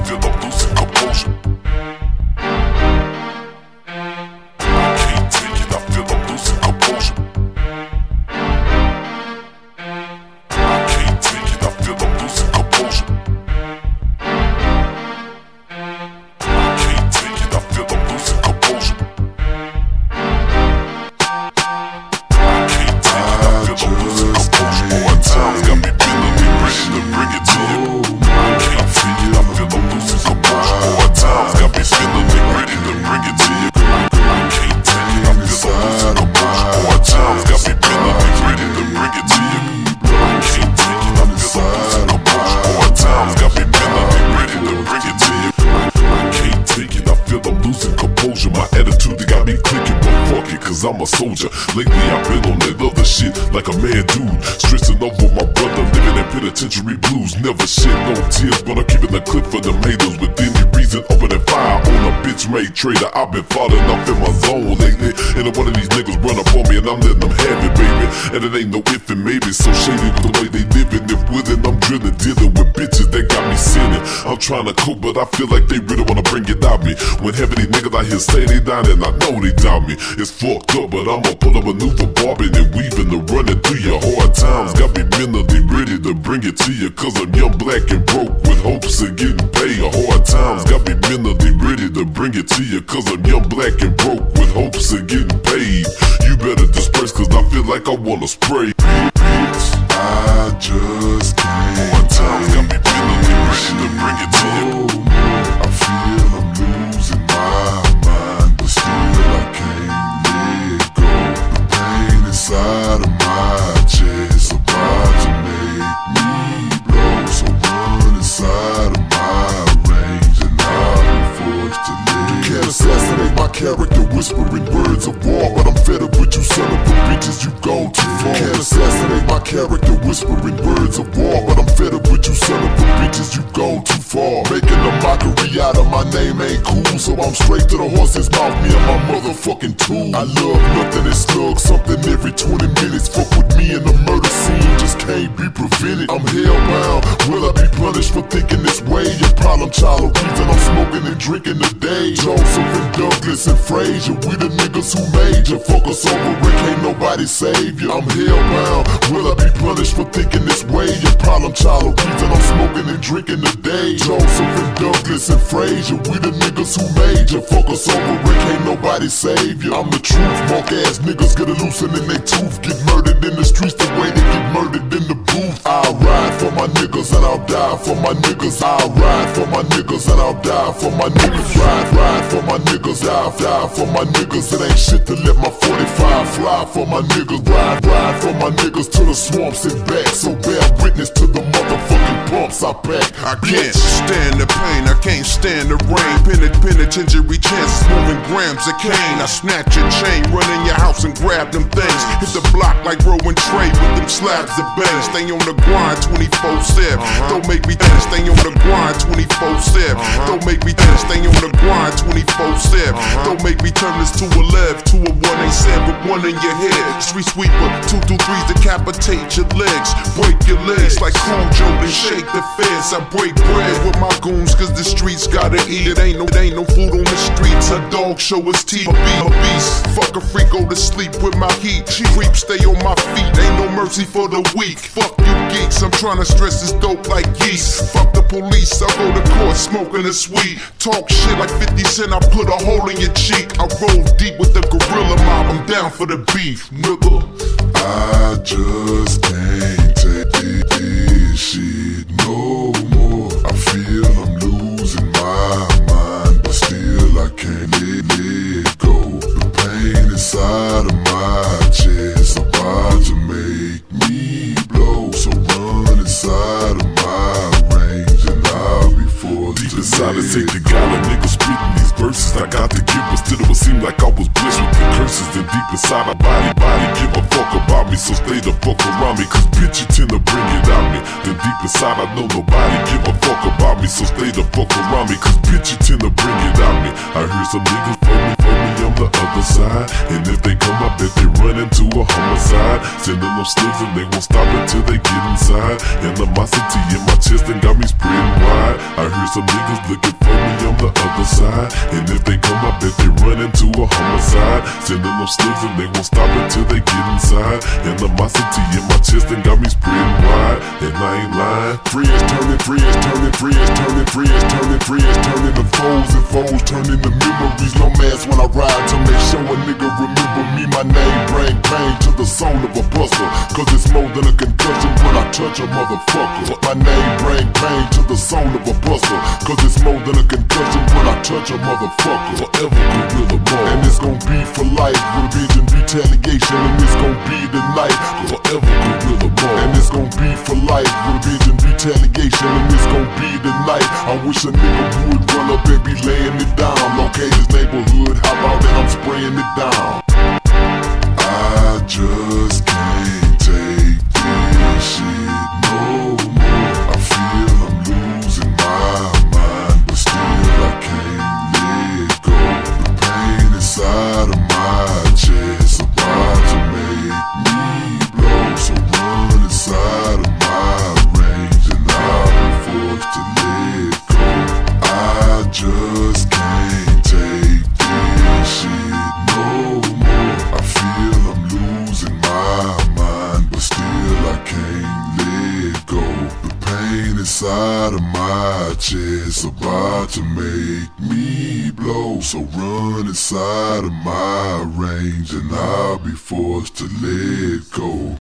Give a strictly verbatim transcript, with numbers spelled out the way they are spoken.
feel I'm losing composure. I can't take it, I feel I'm losing composure. I can't take it, I feel I'm losing composure. I can't take it, I feel I'm losing composure. I can't take it, I feel I'm losing composure. More times got me feeling me ready to bring it to you. I can't take it, I feel I'm losing composure. More times got me feeling me ready to bring it to you. I can't take it, I feel I'm losing composure. More times got me feeling me ready to bring it to you. I can't take it, I feel I'm losing composure. More times got me feeling me ready to bring it to you. I can't take it, I feel I'm losing composure. My attitude, they got me clicking, but fuck it, cause I'm a soldier. Lately I've been on that other shit like a mad dude, stressing over my brother, living in penitentiary blues. Never shed no tears, but I'm keeping the clip for them haters. With any reason, opening fire on a bitch made trader. I've been falling off in my zone lately, and one of these niggas run up on me and I'm letting them have it, baby. And it ain't no if and maybe, so shady with the way they living. If with it, I'm drilling, dealing with bitches that got me sinning. I'm trying to cope, but I feel like they really wanna bring it out me. When having these niggas out here say they down, and I know they doubt me. It's fucked up, but I'ma pull a maneuver, bobbing and weaving and running through your hard times. Got me mentally ready to bring it to you, cause I'm young, black, and broke with hopes of getting paid. Hard times got me mentally ready to bring it to you, cause I'm young, black, and broke with hopes of getting paid. You better disperse, cause I feel like I wanna spray. Bitch, I just can't. Hard times got me mentally ready to bring it to you. I feel I'm losing my mind, but still I can't let go. The pain inside of my chest about to make me blow. So run inside of my range and I'll be forced to live. You can't assassinate my character, whispering words of war, but I'm fed up with you son of a bitches, you gone too far. You can't assassinate my character, whispering words of war, but I'm fed up with you son of a bitches, you gone too far. Making a mockery out of my name ain't cool, so I'm straight to the horse's mouth, me and my motherfucking tool. I love nothing and slug something every twenty minutes. Fuck with me in the murder scene, just can't be prevented. I'm hellbound, will I be punished for thinking this way? Your problem child, the reason I'm smoking and drinking today. Joseph and Douglas and Frazier, we the niggas who made you. Fuck us over, it can't nobody save you. I'm hellbound, will I be punished for thinking this way? Your problem child, the reason I'm smoking and drinking today. Joseph and Douglas and Frazier, we the niggas who made you. Fuck us over, it can't nobody save you. I'm the truth, monk ass niggas get a loosen in their tooth, get murdered in the streets the way they get murdered in the booth. I'll ride for my niggas and I'll die for my niggas. I'll ride for my niggas and I'll die for my niggas. Ride, ride for my niggas, I'll die for my niggas. It ain't shit to let my forty-five fly for my niggas. Ride, ride for my niggas to the swamps and back. So bear witness to the motherfucking pumps I pack. I can't stand the pain, I can't stand the rain. Penit penitentiary chances, moving grams of cane. I snatch your chain, run in your house and grab them things. Hit the block like Rowan Trey with them slabs of bang. Stay on the grind twenty-four seven. Don't make me think. Stay on the grind twenty-four seven. Don't make me think. Stay on the grind twenty-four seven. Don't make me turn this to a left, to a one eight seven, one in your head. Street sweeper, two two threes decapitate your legs. Break your legs like Cool Joe, then shake the fence. I break bread with my goons, cause the streets gotta eat. It ain't no, it ain't no food on the streets. A dog show his teeth, a beat, a beast. Fuck a freak, go to sleep with my heat. Creep, stay on my feet, ain't no mercy for the weak. Fuck you geeks, I'm trying to stress this dope like yeast. Fuck the police, I go to court smoking this weed. Talk shit like fifty cent, I put a hole in your cheek. I roll deep with the gorilla mob, I'm down for the beef, nigga. I just can't take this shit no more. I feel I'm losing my mind, but still I can't let it go. The pain inside of my chest about to make me blow. So run inside of my range and I'll be forced to decided to take the guy, a nigga spitting these verses I got to give, but still it would seem like I was blessed with the curses. And deep inside my body, body give a fuck about me, so stay the fuck around me, cause bitch you tend to bring it out me. Then deep inside I know nobody give a fuck about me, so stay the fuck around me, cause bitch you tend to bring it out me. I heard some niggas for me, for me on the other side, and if they come I bet they run into a homicide. Sending them slugs and they won't stop until they get inside. Animosity in my chest and got me spreading wide. I heard some niggas looking for me on the other side. And if they come, I bet they run into a homicide. Sending them slugs and they won't stop until they get inside. Animosity in my chest and got me spreading wide. And I ain't lying. Friends turning, friends turning, friends turning, friends turning, friends turning to foes and foes turning to memories. No mask when I ride to make sure a nigga remember me. My name bring pain to the soul of a buster, cause it's more than a concussion when I touch a motherfucker. My name bring pain to the soul of a buster, cause it's more than a concussion when I touch a motherfucker. Forever Gorilla Mode, and it's gon' be for life. Revenge and retaliation, and it's gon' be the night. Forever Gorilla Mode, and it's gon' be for life. Revenge and retaliation, and it's gon' be the night. I wish a nigga would run up and be laying it down. Okay, this neighborhood, how about that I'm spraying it down? I just can't take this shit no more. I feel I'm losing my mind, but still I can't let go. The pain inside of my chest about to make me blow. So run inside of my range and I'll be forced to let go. I just can't take this shit no more. I feel I'm losing my mind, but still I can't let go. The pain inside of my chest about to make me blow. So run inside of my range and I'll be forced to let go.